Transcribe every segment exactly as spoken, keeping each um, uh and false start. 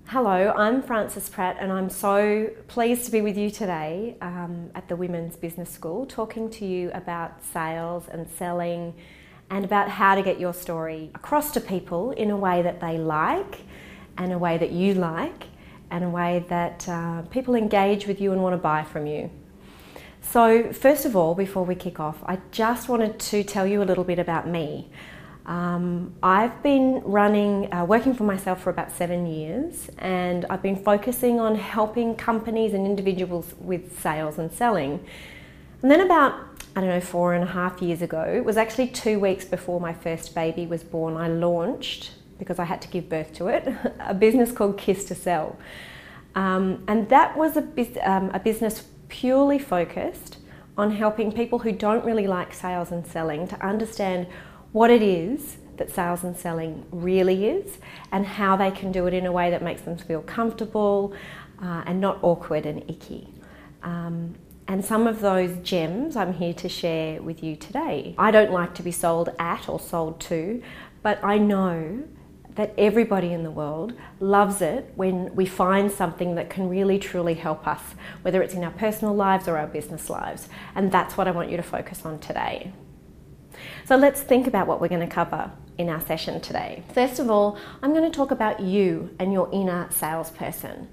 Hello, I'm Frances Pratt and I'm so pleased to be with you today um, at the Women's Business School, talking to you about sales and selling and about how to get your story across to people in a way that they like and a way that you like and a way that uh, people engage with you and want to buy from you. So first of all, before we kick off, I just wanted to tell you a little bit about me. Um, I've been running, uh, working for myself for about seven years and I've been focusing on helping companies and individuals with sales and selling. And then about, I don't know, four and a half years ago, it was actually two weeks before my first baby was born, I launched, because I had to give birth to it, a business called Kiss to Sell. Um, and that was a, bus- um, a business purely focused on helping people who don't really like sales and selling to understand what it is that sales and selling really is and how they can do it in a way that makes them feel comfortable uh, and not awkward and icky. Um, and some of those gems I'm here to share with you today. I don't like to be sold at or sold to, but I know that everybody in the world loves it when we find something that can really truly help us, whether it's in our personal lives or our business lives. And that's what I want you to focus on today. So let's think about what we're going to cover in our session today. First of all, I'm going to talk about you and your inner salesperson.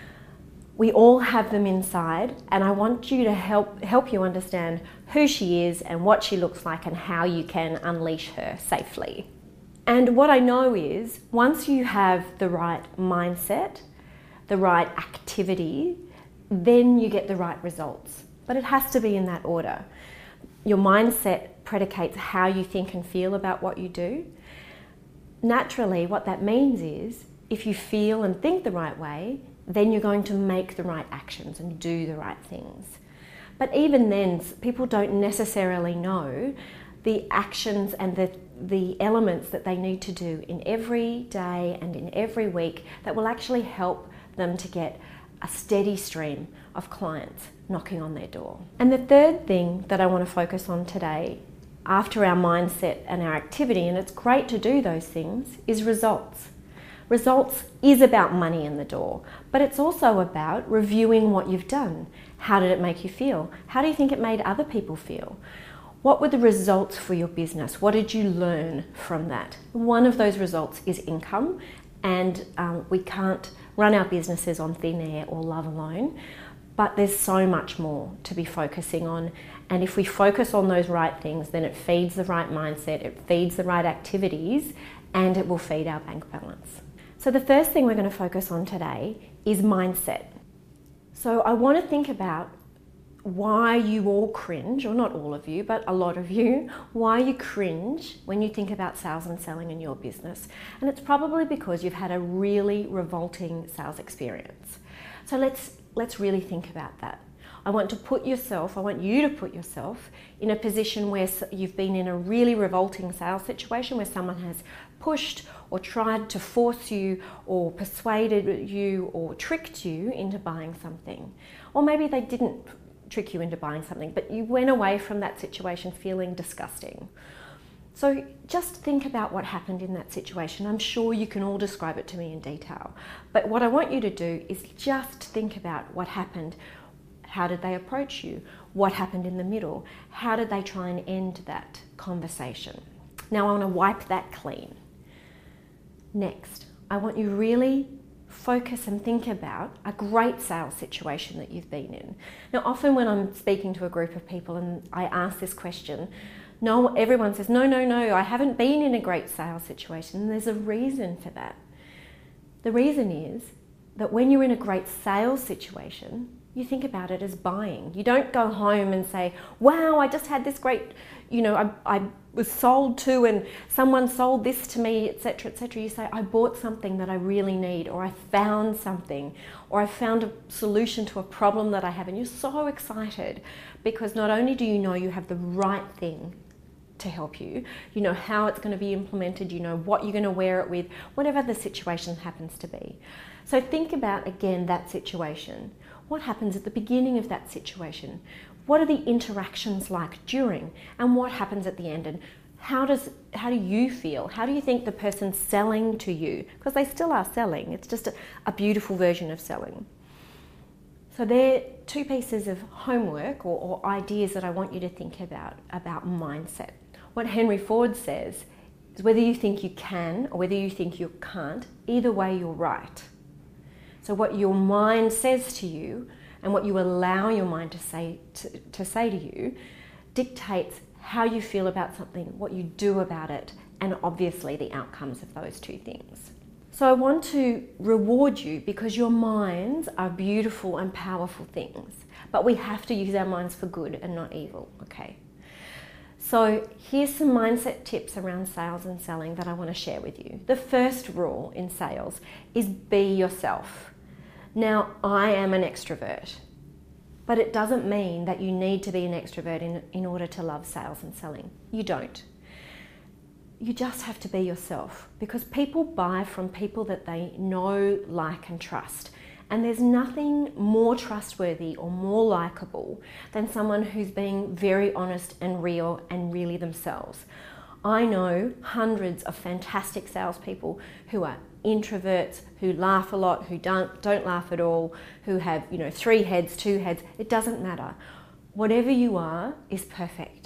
We all have them inside, and I want you to help help you understand who she is and what she looks like and how you can unleash her safely. And what I know is, once you have the right mindset, the right activity, then you get the right results. But it has to be in that order. Your mindset predicates how you think and feel about what you do. Naturally, what that means is, if you feel and think the right way, then you're going to make the right actions and do the right things. But even then, people don't necessarily know the actions and the, the elements that they need to do in every day and in every week that will actually help them to get a steady stream of clients knocking on their door. And the third thing that I want to focus on today, after our mindset and our activity, and it's great to do those things, is results. Results is about money in the door, but it's also about reviewing what you've done. How did it make you feel? How do you think it made other people feel? What were the results for your business? What did you learn from that? One of those results is income, and um, we can't run our businesses on thin air or love alone, but there's so much more to be focusing on. And if we focus on those right things, then it feeds the right mindset, it feeds the right activities, and it will feed our bank balance. So the first thing we're going to focus on today is mindset. So I want to think about why you all cringe, or not all of you, but a lot of you, why you cringe when you think about sales and selling in your business. And it's probably because you've had a really revolting sales experience. So let's let's really think about that. I want to put yourself, I want you to put yourself in a position where you've been in a really revolting sales situation where someone has pushed or tried to force you or persuaded you or tricked you into buying something. Or maybe they didn't trick you into buying something, but you went away from that situation feeling disgusting. So just think about what happened in that situation. I'm sure you can all describe it to me in detail, but what I want you to do is just think about what happened. How did they approach you? What happened in the middle? How did they try and end that conversation? Now I want to wipe that clean. Next, I want you really focus and think about a great sales situation that you've been in. Now, often when I'm speaking to a group of people and I ask this question, no, everyone says, no, no, no, I haven't been in a great sales situation. And there's a reason for that. The reason is that when you're in a great sales situation, you think about it as buying. You don't go home and say, wow, I just had this great, you know, I, I was sold to and someone sold this to me, et cetera, et cetera. You say, I bought something that I really need, or I found something, or I found a solution to a problem that I have. And you're so excited because not only do you know you have the right thing to help you, you know how it's going to be implemented, you know what you're going to wear it with, whatever the situation happens to be. So think about, again, that situation. What happens at the beginning of that situation? What are the interactions like during? And what happens at the end? And how does how do you feel? How do you think the person's selling to you? Because they still are selling. It's just a, a beautiful version of selling. So they're two pieces of homework or, or ideas that I want you to think about, about mindset. What Henry Ford says is whether you think you can or whether you think you can't, either way you're right. So what your mind says to you and what you allow your mind to say to, to say to you dictates how you feel about something, what you do about it, and obviously the outcomes of those two things. So I want to reward you because your minds are beautiful and powerful things, but we have to use our minds for good and not evil, okay? So here's some mindset tips around sales and selling that I want to share with you. The first rule in sales is be yourself. Now, I am an extrovert, but it doesn't mean that you need to be an extrovert in, in order to love sales and selling. You don't. You just have to be yourself because people buy from people that they know, like and trust. And there's nothing more trustworthy or more likable than someone who's being very honest and real and really themselves. I know hundreds of fantastic salespeople who are introverts, who laugh a lot, who don't, don't laugh at all, who have, you know, three heads, two heads. It doesn't matter. Whatever you are is perfect.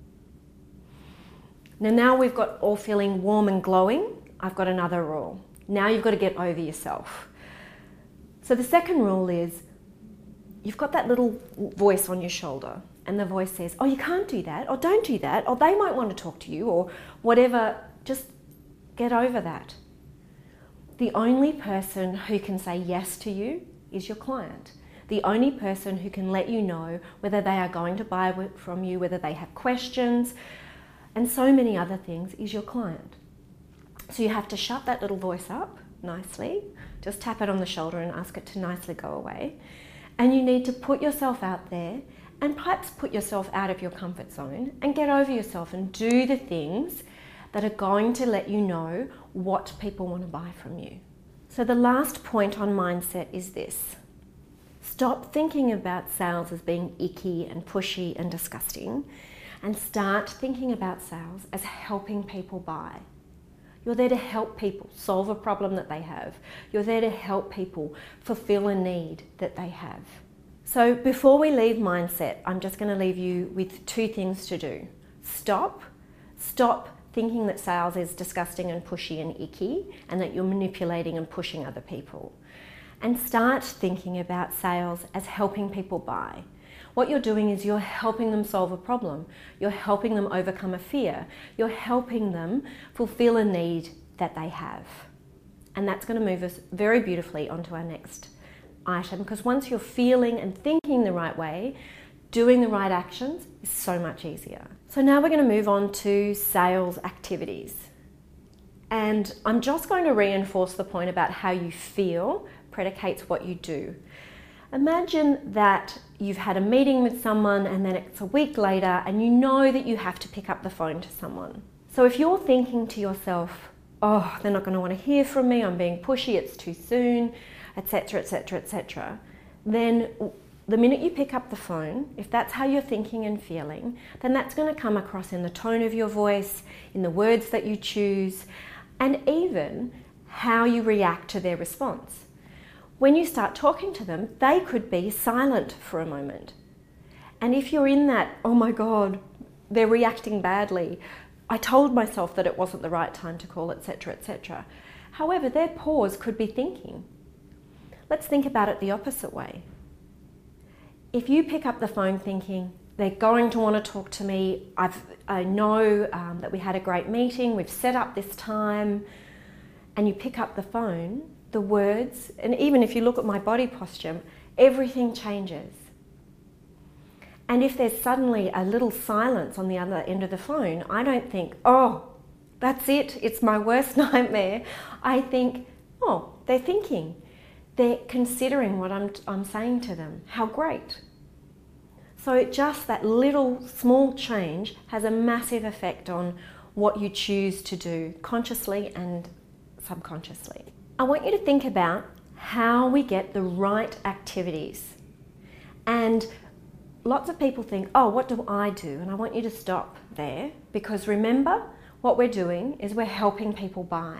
Now, now we've got all feeling warm and glowing. I've got another rule. Now you've got to get over yourself. So the second rule is you've got that little voice on your shoulder and the voice says, oh, you can't do that, or don't do that, or they might want to talk to you, or whatever. Just get over that. The only person who can say yes to you is your client. The only person who can let you know whether they are going to buy from you, whether they have questions, and so many other things is your client. So you have to shut that little voice up nicely, just tap it on the shoulder and ask it to nicely go away. And you need to put yourself out there and perhaps put yourself out of your comfort zone and get over yourself and do the things that are going to let you know what people want to buy from you. So the last point on mindset is this. Stop thinking about sales as being icky and pushy and disgusting, and start thinking about sales as helping people buy. You're there to help people solve a problem that they have. You're there to help people fulfill a need that they have. So before we leave mindset, I'm just going to leave you with two things to do. Stop. Stop thinking that sales is disgusting and pushy and icky and that you're manipulating and pushing other people. And start thinking about sales as helping people buy. What you're doing is you're helping them solve a problem. You're helping them overcome a fear. You're helping them fulfill a need that they have. And that's going to move us very beautifully onto our next item, because once you're feeling and thinking the right way, doing the right actions is so much easier. So now we're going to move on to sales activities. And I'm just going to reinforce the point about how you feel predicates what you do. Imagine that you've had a meeting with someone and then it's a week later and you know that you have to pick up the phone to someone. So if you're thinking to yourself, oh, they're not going to want to hear from me, I'm being pushy, it's too soon, et cetera, et cetera, et cetera, then the minute you pick up the phone, if that's how you're thinking and feeling, then that's going to come across in the tone of your voice, in the words that you choose, and even how you react to their response. When you start talking to them, they could be silent for a moment. And if you're in that, oh my God, they're reacting badly, I told myself that it wasn't the right time to call, et cetera, et cetera. However, their pause could be thinking. Let's think about it the opposite way. If you pick up the phone thinking, they're going to want to talk to me, I've, I know um, that we had a great meeting, we've set up this time, and you pick up the phone, the words, and even if you look at my body posture, everything changes. And if there's suddenly a little silence on the other end of the phone, I don't think, oh, that's it, it's my worst nightmare. I think, oh, they're thinking. They're considering what I'm, I'm saying to them. How great. So just that little small change has a massive effect on what you choose to do consciously and subconsciously. I want you to think about how we get the right activities. And lots of people think, oh, what do I do? And I want you to stop there, because remember, what we're doing is we're helping people buy.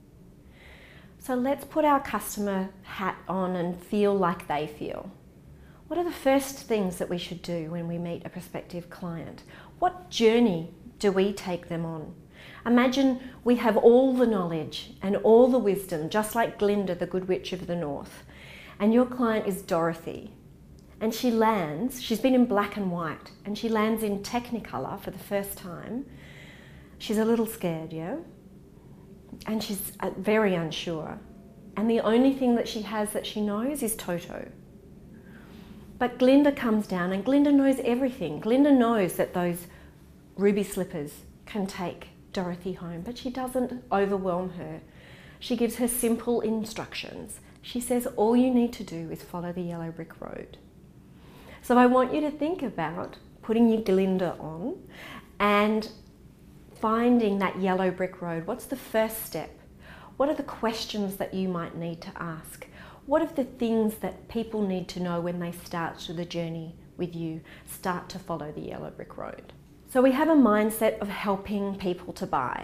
So let's put our customer hat on and feel like they feel. What are the first things that we should do when we meet a prospective client? What journey do we take them on? Imagine we have all the knowledge and all the wisdom, just like Glinda, the Good Witch of the North. And your client is Dorothy. And she lands, she's been in black and white, and she lands in Technicolor for the first time. She's a little scared, yeah? And she's very unsure. And the only thing that she has that she knows is Toto. But Glinda comes down, and Glinda knows everything. Glinda knows that those ruby slippers can take Dorothy home, but she doesn't overwhelm her. She gives her simple instructions. She says all you need to do is follow the yellow brick road. So I want you to think about putting your Glinda on and finding that yellow brick road. What's the first step? What are the questions that you might need to ask? What are the things that people need to know when they start the journey with you, start to follow the yellow brick road? So we have a mindset of helping people to buy.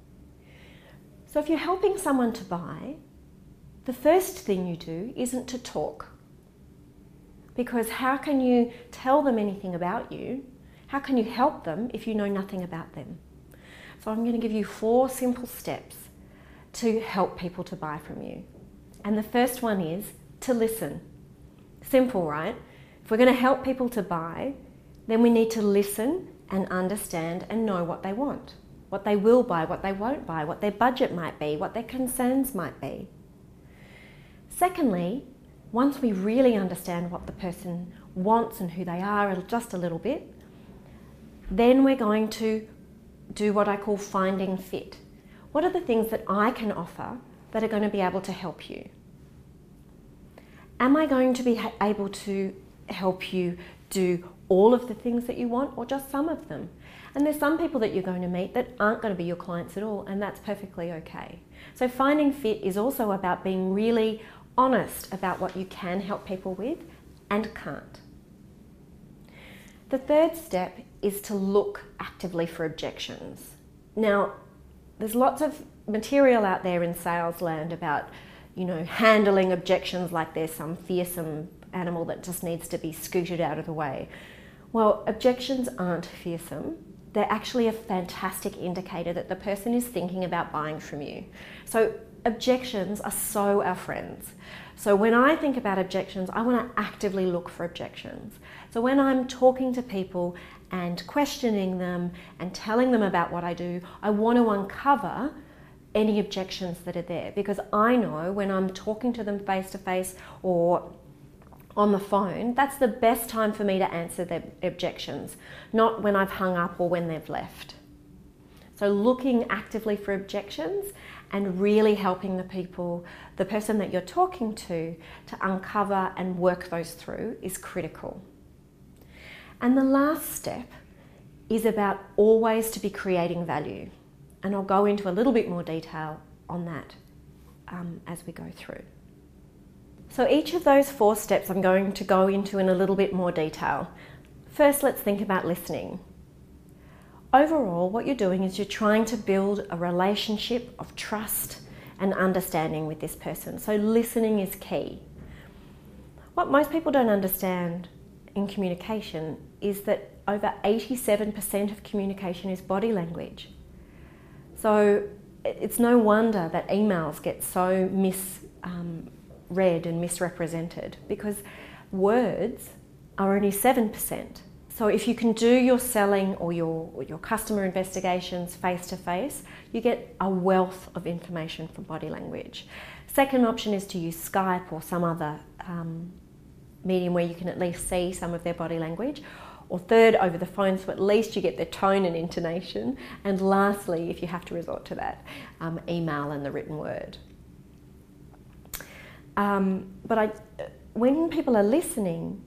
So if you're helping someone to buy, the first thing you do isn't to talk. Because how can you tell them anything about you? How can you help them if you know nothing about them? So I'm going to give you four simple steps to help people to buy from you. And the first one is to listen. Simple, right? If we're going to help people to buy, then we need to listen and understand and know what they want, what they will buy, what they won't buy, what their budget might be, what their concerns might be. Secondly, once we really understand what the person wants and who they are just a little bit, then we're going to do what I call finding fit. What are the things that I can offer that are going to be able to help you? Am I going to be able to help you do all of the things that you want, or just some of them? And there's some people that you're going to meet that aren't going to be your clients at all, and that's perfectly okay. So finding fit is also about being really honest about what you can help people with and can't. The third step is to look actively for objections. Now, there's lots of material out there in sales land about, you know, handling objections like there's some fearsome animal that just needs to be scooted out of the way. Well, objections aren't fearsome. They're actually a fantastic indicator that the person is thinking about buying from you. So objections are so our friends. So when I think about objections, I want to actively look for objections. So when I'm talking to people and questioning them and telling them about what I do, I want to uncover any objections that are there, because I know when I'm talking to them face to face or on the phone, that's the best time for me to answer their objections, not when I've hung up or when they've left. So looking actively for objections and really helping the people, the person that you're talking to, to uncover and work those through is critical. And the last step is about always to be creating value. And I'll go into a little bit more detail on that um, as we go through. So each of those four steps I'm going to go into in a little bit more detail. First, let's think about listening. Overall, what you're doing is you're trying to build a relationship of trust and understanding with this person. So listening is key. What most people don't understand in communication is that over eighty-seven percent of communication is body language. So it's no wonder that emails get so misread um, and misrepresented, because words are only seven percent. So if you can do your selling or your, or your customer investigations face to face, you get a wealth of information from body language. Second option is to use Skype or some other um, medium where you can at least see some of their body language. Or third, over the phone, so at least you get their tone and intonation. And lastly, if you have to resort to that, um, email and the written word. Um, but I, when people are listening,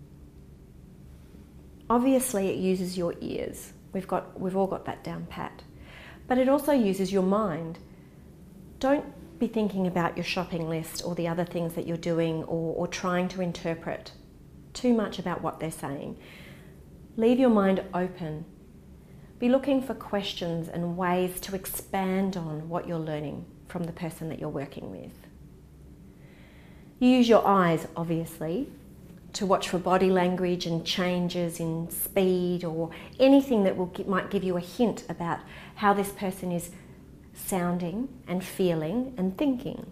obviously it uses your ears. We've got, we've all got that down pat. But it also uses your mind. Don't be thinking about your shopping list or the other things that you're doing, or, or trying to interpret too much about what they're saying. Leave your mind open. Be looking for questions and ways to expand on what you're learning from the person that you're working with. You use your eyes, obviously, to watch for body language and changes in speed or anything that will might give you a hint about how this person is sounding and feeling and thinking.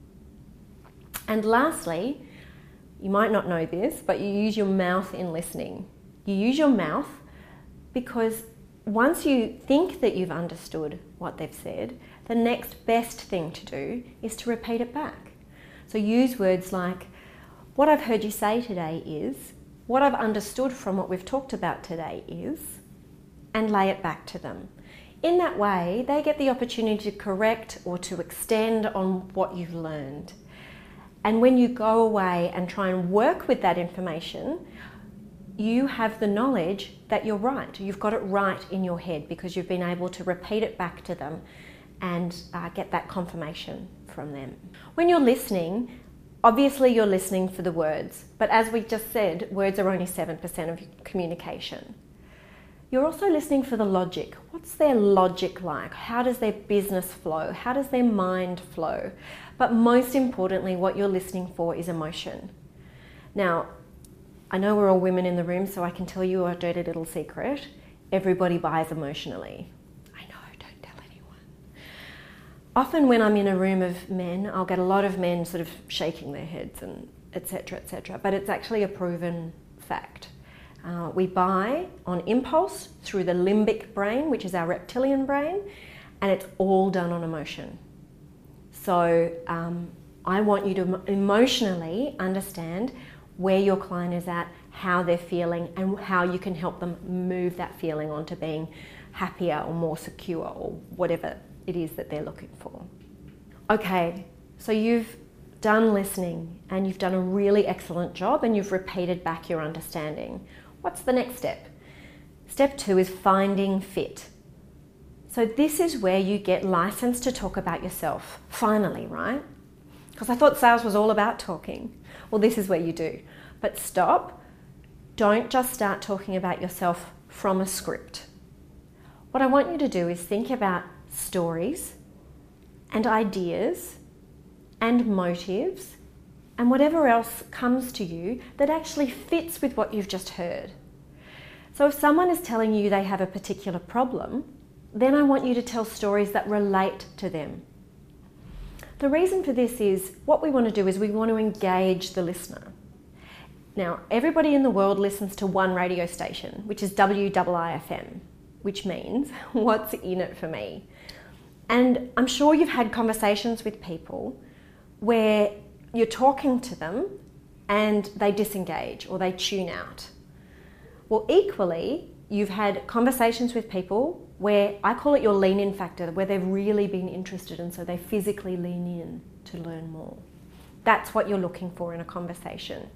And lastly, you might not know this, but you use your mouth in listening. You use your mouth because once you think that you've understood what they've said, the next best thing to do is to repeat it back. So use words like, what I've heard you say today is, what I've understood from what we've talked about today is, and lay it back to them. In that way, they get the opportunity to correct or to extend on what you've learned. And when you go away and try and work with that information, you have the knowledge that you're right. You've got it right in your head because you've been able to repeat it back to them and uh, get that confirmation from them. When you're listening, obviously you're listening for the words, but as we just said, words are only seven percent of communication. You're also listening for the logic. What's their logic like? How does their business flow? How does their mind flow? But most importantly, what you're listening for is emotion. Now, I know we're all women in the room, so I can tell you a dirty little secret. Everybody buys emotionally. I know, don't tell anyone. Often when I'm in a room of men, I'll get a lot of men sort of shaking their heads and et cetera, et cetera. But it's actually a proven fact. Uh, we buy on impulse through the limbic brain, which is our reptilian brain, and it's all done on emotion. So um, I want you to emotionally understand where your client is at, how they're feeling, and how you can help them move that feeling onto being happier or more secure or whatever it is that they're looking for. Okay, so you've done listening and you've done a really excellent job and you've repeated back your understanding. What's the next step? Step two is finding fit. So this is where you get licensed to talk about yourself, finally, right? Because I thought sales was all about talking. Well, this is where you do. But stop. Don't just start talking about yourself from a script. What I want you to do is think about stories and ideas and motives and whatever else comes to you that actually fits with what you've just heard. So if someone is telling you they have a particular problem, then I want you to tell stories that relate to them. The reason for this is what we want to do is we want to engage the listener. Now, everybody in the world listens to one radio station, which is W I I F M, which means what's in it for me? And I'm sure you've had conversations with people where you're talking to them and they disengage or they tune out. Well, equally, you've had conversations with people where I call it your lean-in factor, where they've really been interested and so they physically lean in to learn more. That's what you're looking for in a conversation.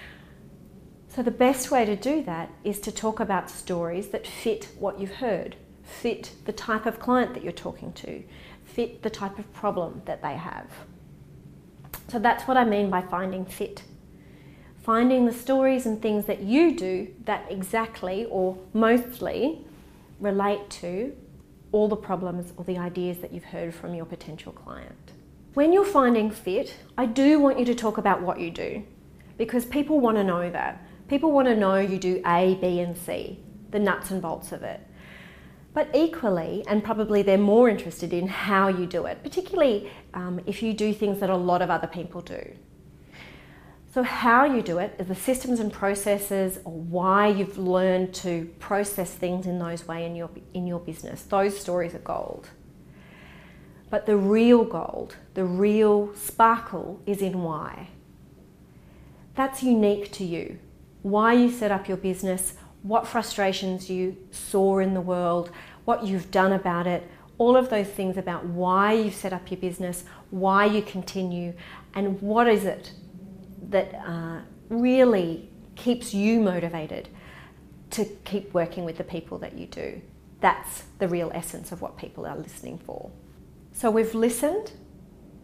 So the best way to do that is to talk about stories that fit what you've heard, fit the type of client that you're talking to, fit the type of problem that they have. So that's what I mean by finding fit. Finding the stories and things that you do that exactly or mostly relate to all the problems or the ideas that you've heard from your potential client. When you're finding fit, I do want you to talk about what you do because people want to know that. People want to know you do A, B and C, the nuts and bolts of it. But equally, and probably they're more interested in how you do it, particularly um, if you do things that a lot of other people do. So how you do it is the systems and processes or why you've learned to process things in those ways in your, in your business. Those stories are gold. But the real gold, the real sparkle is in why. That's unique to you. Why you set up your business, what frustrations you saw in the world, what you've done about it, all of those things about why you've set up your business, why you continue, and what is it that uh, really keeps you motivated to keep working with the people that you do. That's the real essence of what people are listening for. So we've listened,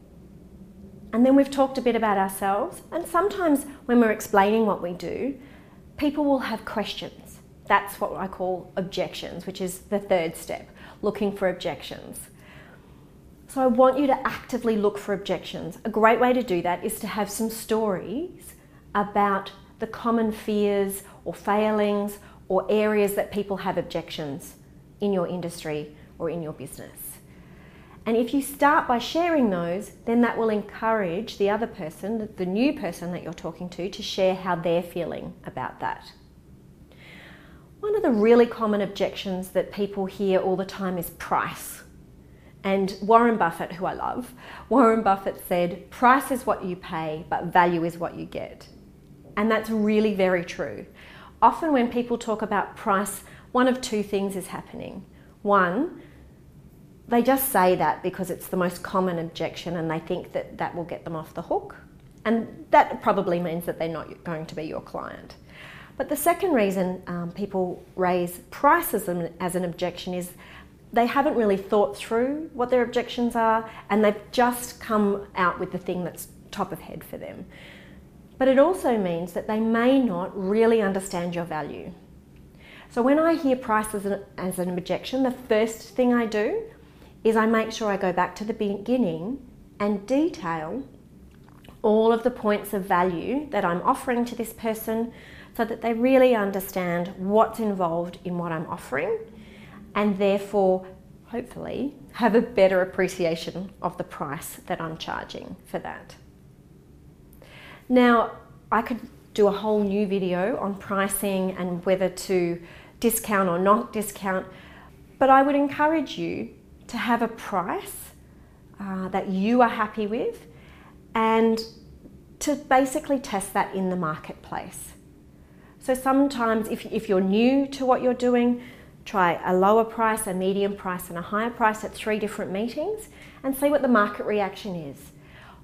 and then we've talked a bit about ourselves, and sometimes when we're explaining what we do, people will have questions. That's what I call objections, which is the third step, looking for objections. So I want you to actively look for objections. A great way to do that is to have some stories about the common fears or failings or areas that people have objections in your industry or in your business. And if you start by sharing those, then that will encourage the other person, the new person that you're talking to, to share how they're feeling about that. One of the really common objections that people hear all the time is price. And Warren Buffett, who I love, Warren Buffett said, price is what you pay, but value is what you get. And that's really very true. Often when people talk about price, one of two things is happening. One, they just say that because it's the most common objection and they think that that will get them off the hook. And that probably means that they're not going to be your client. But the second reason um, people raise price as an, as an objection is they haven't really thought through what their objections are and they've just come out with the thing that's top of head for them. But it also means that they may not really understand your value. So when I hear price as an, as an objection, the first thing I do is I make sure I go back to the beginning and detail all of the points of value that I'm offering to this person so that they really understand what's involved in what I'm offering and therefore, hopefully, have a better appreciation of the price that I'm charging for that. Now, I could do a whole new video on pricing and whether to discount or not discount, but I would encourage you to have a price uh, that you are happy with and to basically test that in the marketplace. So sometimes if, if you're new to what you're doing, try a lower price, a medium price and a higher price at three different meetings and see what the market reaction is.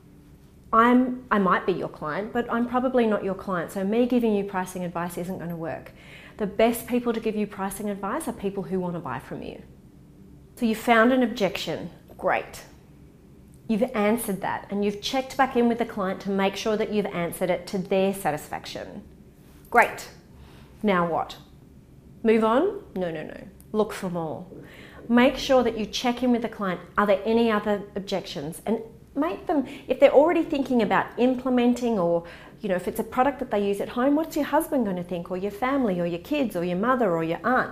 I'm, I might be your client, but I'm probably not your client, so me giving you pricing advice isn't going to work. The best people to give you pricing advice are people who want to buy from you. So you found an objection, great. You've answered that and you've checked back in with the client to make sure that you've answered it to their satisfaction. Great. Now what? Move on? No, no, no. Look for more. Make sure that you check in with the client. Are there any other objections? And make them, if they're already thinking about implementing or, you know, if it's a product that they use at home, what's your husband going to think, or your family, or your kids, or your mother, or your aunt?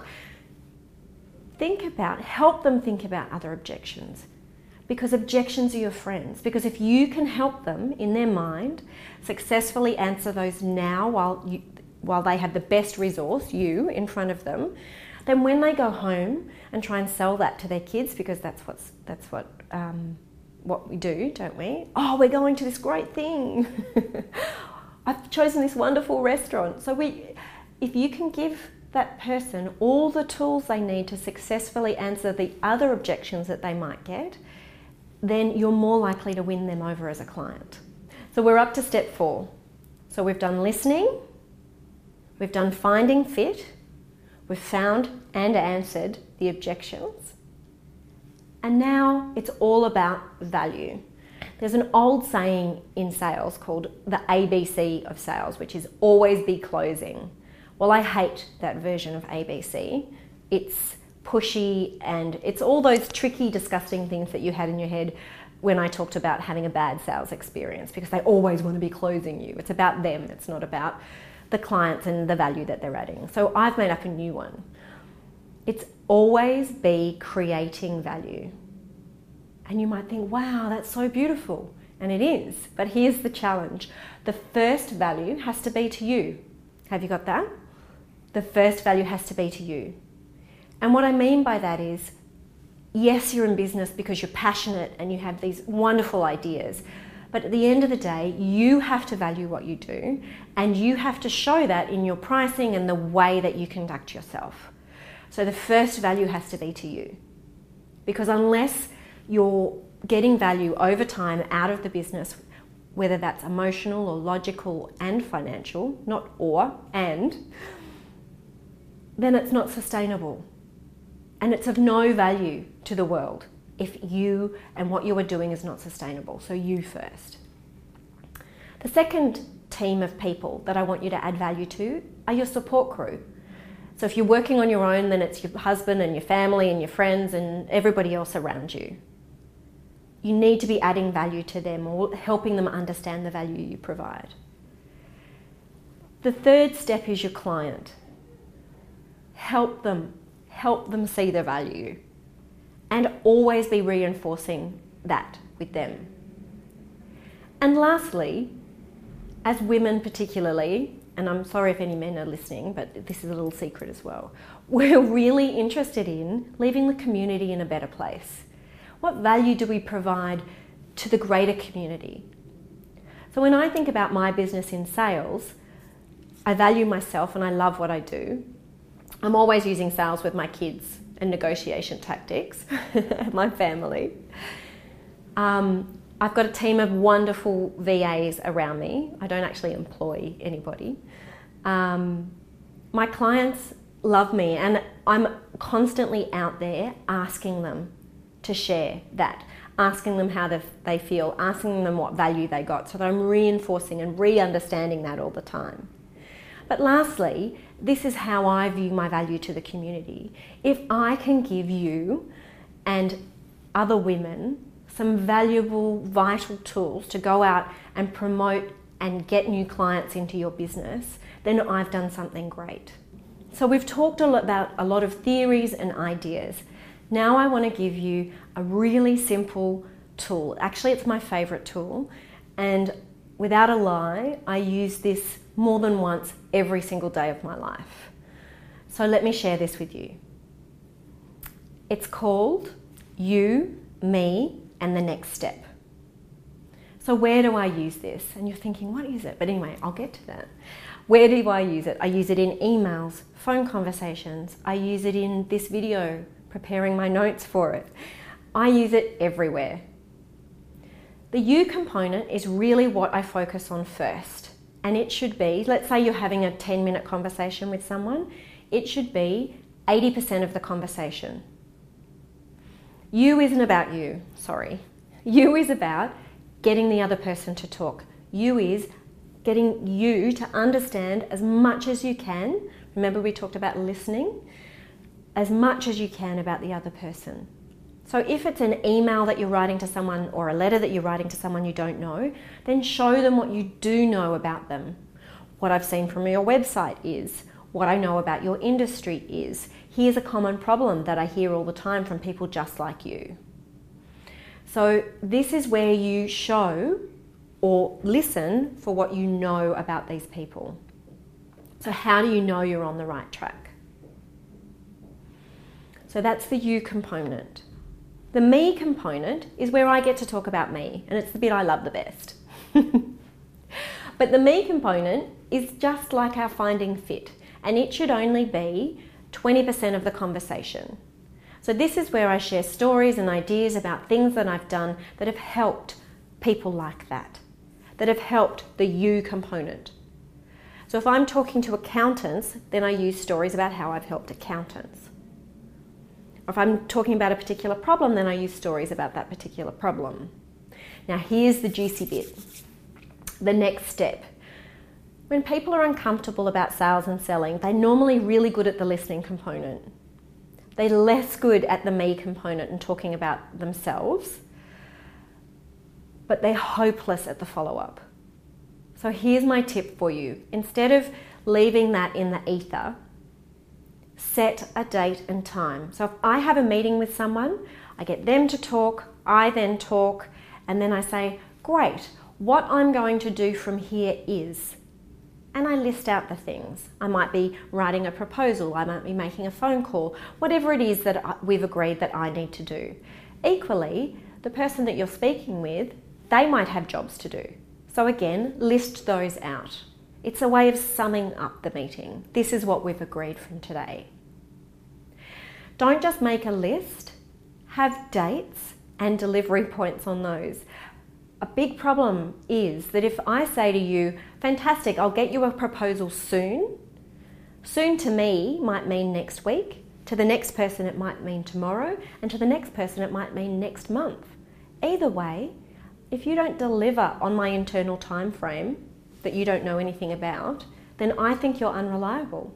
Think about, help them think about other objections, because objections are your friends. Because if you can help them in their mind successfully answer those now while you, while they have the best resource, you, in front of them, then when they go home and try and sell that to their kids, because that's what's that's what um, what we do, don't we? Oh, we're going to this great thing. I've chosen this wonderful restaurant. So we, if you can give that person all the tools they need to successfully answer the other objections that they might get, then you're more likely to win them over as a client. So we're up to step four. So we've done listening, we've done finding fit, we've found and answered the objections, and now it's all about value. There's an old saying in sales called the A B C of sales, which is always be closing. Well, I hate that version of A B C. It's pushy and it's all those tricky, disgusting things that you had in your head when I talked about having a bad sales experience, because they always want to be closing you. It's about them, it's not about the clients and the value that they're adding. So I've made up a new one. It's always be creating value. And you might think, wow, that's so beautiful. And it is, but here's the challenge. The first value has to be to you. Have you got that? The first value has to be to you. And what I mean by that is, yes, you're in business because you're passionate and you have these wonderful ideas, but at the end of the day, you have to value what you do and you have to show that in your pricing and the way that you conduct yourself. So the first value has to be to you, because unless you're getting value over time out of the business, whether that's emotional or logical and financial, not or, and, then it's not sustainable. And it's of no value to the world if you and what you are doing is not sustainable. So you first. The second team of people that I want you to add value to are your support crew. So if you're working on your own, then it's your husband and your family and your friends and everybody else around you. You need to be adding value to them or helping them understand the value you provide. The third step is your client. Help them, help them see the value, and always be reinforcing that with them. And lastly, as women particularly, and I'm sorry if any men are listening, but this is a little secret as well, we're really interested in leaving the community in a better place. What value do we provide to the greater community? So when I think about my business in sales, I value myself and I love what I do. I'm always using sales with my kids and negotiation tactics, my family. Um, I've got a team of wonderful V As around me. I don't actually employ anybody. Um, my clients love me, and I'm constantly out there asking them to share that, asking them how they feel, asking them what value they got, so that I'm reinforcing and re-understanding that all the time. But lastly, this is how I view my value to the community. If I can give you and other women some valuable, vital tools to go out and promote and get new clients into your business, then I've done something great. So we've talked a lot about a lot of theories and ideas. Now I want to give you a really simple tool. Actually, it's my favorite tool, and without a lie, I use this more than once every single day of my life. So let me share this with you. It's called You, Me, and the Next Step. So where do I use this? And you're thinking, what is it? But anyway, I'll get to that. Where do I use it? I use it in emails, phone conversations. I use it in this video, preparing my notes for it. I use it everywhere. The You component is really what I focus on first. And it should be, let's say you're having a ten minute conversation with someone, it should be eighty percent of the conversation. You isn't about you, sorry. You is about getting the other person to talk. You is getting you to understand as much as you can. Remember we talked about listening? As much as you can about the other person. So if it's an email that you're writing to someone or a letter that you're writing to someone you don't know, then show them what you do know about them. What I've seen from your website is, what I know about your industry is, here's a common problem that I hear all the time from people just like you. So this is where you show or listen for what you know about these people. So how do you know you're on the right track? So that's the You component. The Me component is where I get to talk about me, and it's the bit I love the best. But the Me component is just like our finding fit, and it should only be twenty percent of the conversation. So this is where I share stories and ideas about things that I've done that have helped people like that, that have helped the You component. So if I'm talking to accountants, then I use stories about how I've helped accountants. Or if I'm talking about a particular problem, then I use stories about that particular problem. Now here's the juicy bit, the next step. When people are uncomfortable about sales and selling, they're normally really good at the listening component. They're less good at the Me component and talking about themselves, but they're hopeless at the follow-up. So here's my tip for you. Instead of leaving that in the ether, set a date and time. So if I have a meeting with someone, I get them to talk, I then talk, and then I say, great, what I'm going to do from here is, and I list out the things. I might be writing a proposal, I might be making a phone call, whatever it is that we've agreed that I need to do. Equally, the person that you're speaking with, they might have jobs to do. So again, list those out. It's a way of summing up the meeting. This is what we've agreed from today. Don't just make a list, have dates and delivery points on those. A big problem is that if I say to you, fantastic, I'll get you a proposal soon. Soon to me might mean next week, to the next person it might mean tomorrow, and to the next person it might mean next month. Either way, if you don't deliver on my internal time frame, that you don't know anything about, then I think you're unreliable.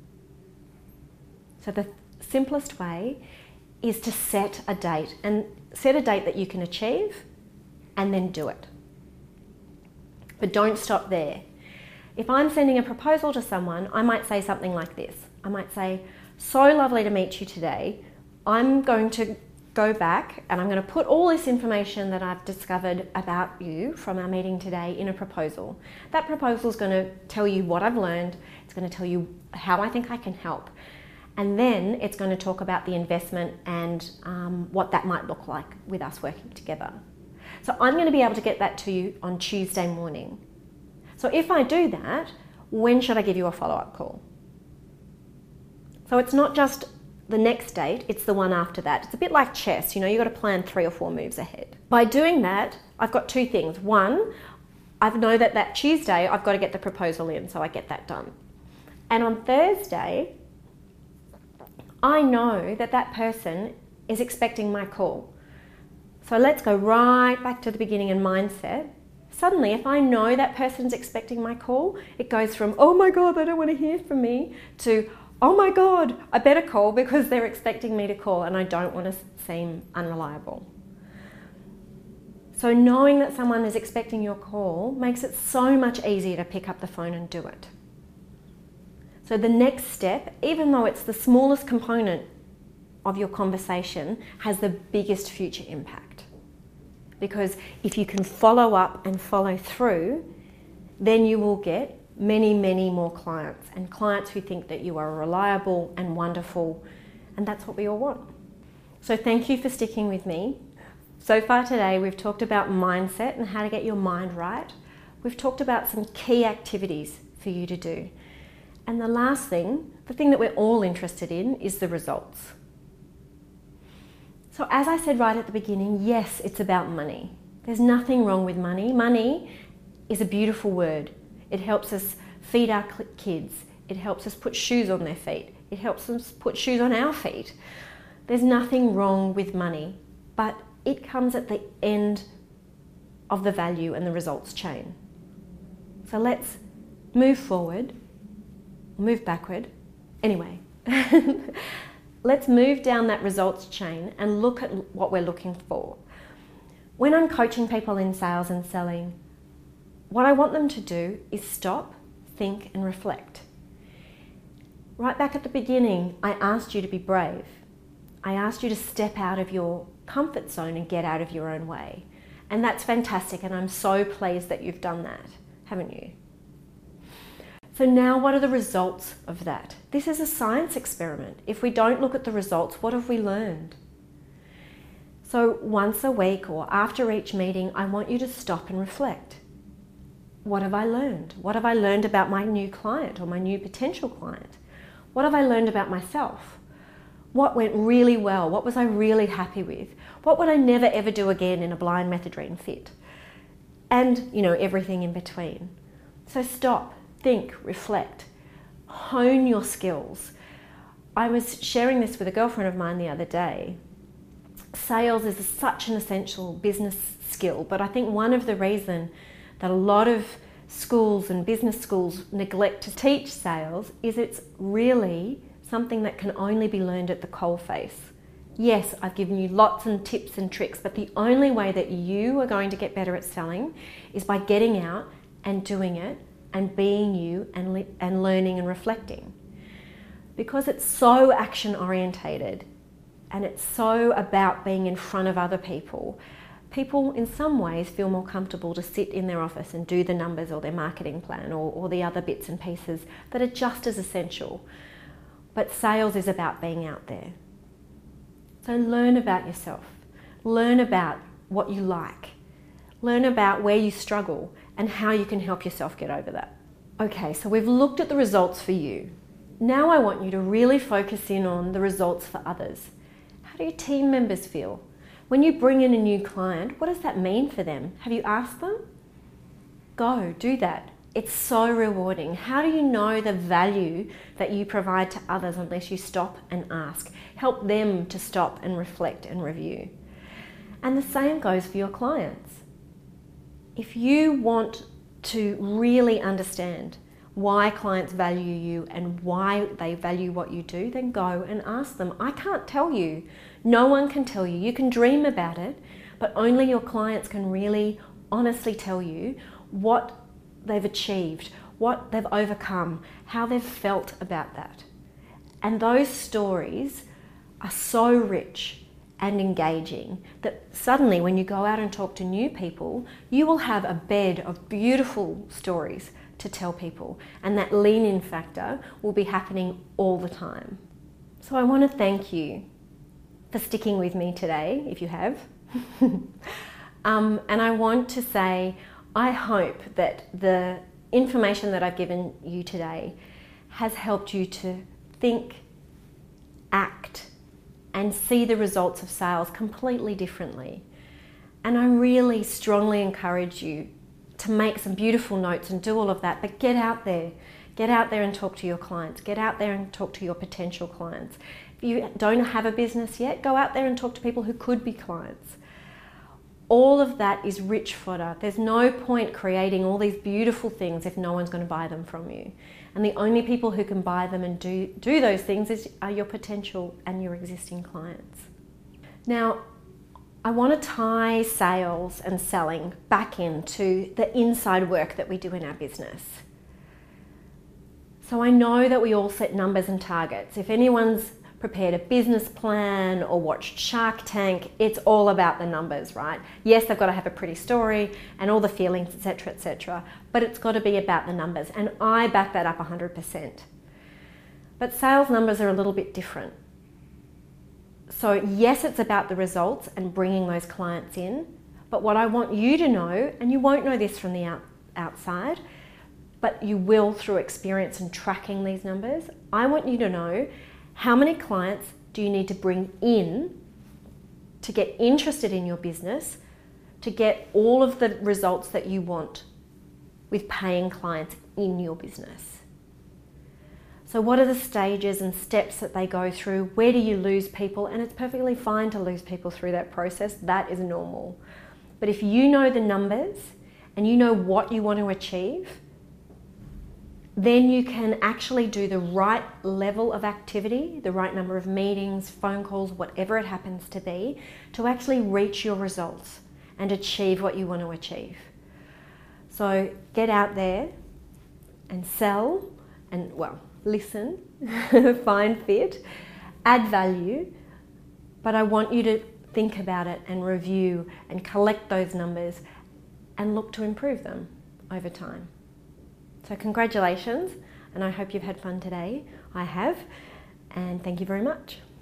So the simplest way is to set a date, and set a date that you can achieve, and then do it. But don't stop there. If I'm sending a proposal to someone, I might say something like this. I might say, so lovely to meet you today. I'm going to go back and I'm going to put all this information that I've discovered about you from our meeting today in a proposal. That proposal is going to tell you what I've learned. It's going to tell you how I think I can help. And then it's going to talk about the investment and um, what that might look like with us working together. So I'm going to be able to get that to you on Tuesday morning. So if I do that, when should I give you a follow-up call? So it's not just the next date, it's the one after that. It's a bit like chess, you know, you've got to plan three or four moves ahead. By doing that, I've got two things. One, I know that that Tuesday I've got to get the proposal in, so I get that done. And on Thursday, I know that that person is expecting my call. So let's go right back to the beginning in mindset. Suddenly, if I know that person's expecting my call, it goes from, oh my God, they don't want to hear from me, to, oh my God, I better call because they're expecting me to call and I don't want to seem unreliable. So knowing that someone is expecting your call makes it so much easier to pick up the phone and do it. So the next step, even though it's the smallest component of your conversation, has the biggest future impact. Because if you can follow up and follow through, then you will get many, many more clients, and clients who think that you are reliable and wonderful, and that's what we all want. So thank you for sticking with me. So far today we've talked about mindset and how to get your mind right. We've talked about some key activities for you to do. And the last thing, the thing that we're all interested in, is the results. So as I said right at the beginning, yes, it's about money. There's nothing wrong with money. Money is a beautiful word. It helps us feed our kids. It helps us put shoes on their feet. It helps us put shoes on our feet. There's nothing wrong with money, but it comes at the end of the value and the results chain. So let's move forward, move backward. Anyway, let's move down that results chain and look at what we're looking for. When I'm coaching people in sales and selling, what I want them to do is stop, think and reflect. Right back at the beginning, I asked you to be brave. I asked you to step out of your comfort zone and get out of your own way. And that's fantastic, and I'm so pleased that you've done that, haven't you? So now what are the results of that? This is a science experiment. If we don't look at the results, what have we learned? So once a week or after each meeting, I want you to stop and reflect. What have I learned? What have I learned about my new client or my new potential client? What have I learned about myself? What went really well? What was I really happy with? What would I never ever do again in a blind methadone fit? And, you know, everything in between. So stop, think, reflect, hone your skills. I was sharing this with a girlfriend of mine the other day. Sales is such an essential business skill, but I think one of the reasons that a lot of schools and business schools neglect to teach sales is it's really something that can only be learned at the coalface. Yes, I've given you lots of tips and tricks, but the only way that you are going to get better at selling is by getting out and doing it and being you and, le- and learning and reflecting. Because it's so action orientated and it's so about being in front of other people, people in some ways feel more comfortable to sit in their office and do the numbers or their marketing plan or, or the other bits and pieces that are just as essential. But sales is about being out there. So learn about yourself. Learn about what you like. Learn about where you struggle and how you can help yourself get over that. Okay, so we've looked at the results for you. Now I want you to really focus in on the results for others. How do your team members feel? When you bring in a new client, what does that mean for them? Have you asked them? Go, do that. It's so rewarding. How do you know the value that you provide to others unless you stop and ask? Help them to stop and reflect and review. And the same goes for your clients. If you want to really understand why clients value you and why they value what you do, then go and ask them. I can't tell you. No one can tell you. You can dream about it, but only your clients can really honestly tell you what they've achieved, what they've overcome, how they've felt about that. And those stories are so rich and engaging that suddenly when you go out and talk to new people, you will have a bed of beautiful stories to tell people, and that lean-in factor will be happening all the time. So I want to thank you for sticking with me today, if you have. um, and I want to say, I hope that the information that I've given you today has helped you to think, act, and see the results of sales completely differently. And I really strongly encourage you to make some beautiful notes and do all of that, but get out there. Get out there and talk to your clients. Get out there and talk to your potential clients. If you don't have a business yet, go out there and talk to people who could be clients. All of that is rich fodder. There's no point creating all these beautiful things if no one's going to buy them from you. And the only people who can buy them and do, do those things is, are your potential and your existing clients. Now, I want to tie sales and selling back into the inside work that we do in our business. So I know that we all set numbers and targets. If anyone's prepared a business plan or watched Shark Tank, it's all about the numbers, right? Yes, they've got to have a pretty story and all the feelings, et cetera, et cetera, but it's got to be about the numbers, and I back that up one hundred percent. But sales numbers are a little bit different. So yes, it's about the results and bringing those clients in, but what I want you to know, and you won't know this from the out, outside, but you will through experience and tracking these numbers, I want you to know how many clients do you need to bring in to get interested in your business, to get all of the results that you want with paying clients in your business. So what are the stages and steps that they go through? Where do you lose people? And it's perfectly fine to lose people through that process. That is normal. But if you know the numbers and you know what you want to achieve, then you can actually do the right level of activity, the right number of meetings, phone calls, whatever it happens to be, to actually reach your results and achieve what you want to achieve. So get out there and sell and, well, listen, find fit, add value, but I want you to think about it and review and collect those numbers and look to improve them over time. So congratulations, and I hope you've had fun today. I have, and thank you very much.